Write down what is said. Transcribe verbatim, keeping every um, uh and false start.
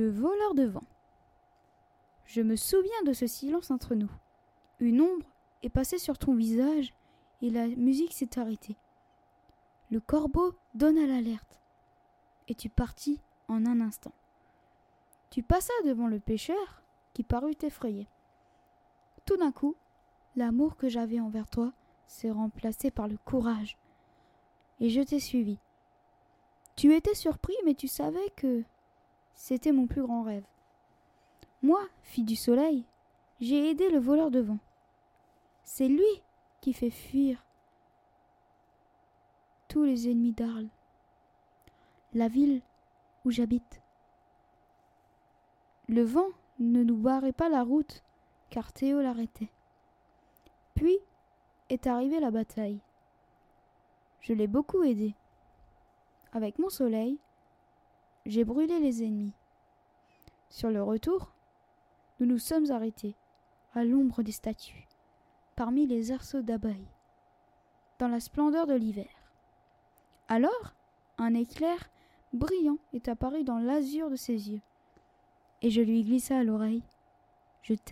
Le voleur de vent. Je me souviens de ce silence entre nous. Une ombre est passée sur ton visage et la musique s'est arrêtée. Le corbeau donna l'alerte et tu partis en un instant. Tu passas devant le pêcheur qui parut effrayé. Tout d'un coup, l'amour que j'avais envers toi s'est remplacé par le courage et je t'ai suivi. Tu étais surpris mais tu savais que c'était mon plus grand rêve. Moi, fille du soleil, j'ai aidé le voleur de vent. C'est lui qui fait fuir tous les ennemis d'Arles, la ville où j'habite. Le vent ne nous barrait pas la route, car Théo l'arrêtait. Puis est arrivée la bataille. Je l'ai beaucoup aidé. Avec mon soleil, j'ai brûlé les ennemis. Sur le retour, nous nous sommes arrêtés, à l'ombre des statues, parmi les arceaux d'abeilles, dans la splendeur de l'hiver. Alors, un éclair brillant est apparu dans l'azur de ses yeux, et je lui glissa à l'oreille « Je t'aime ».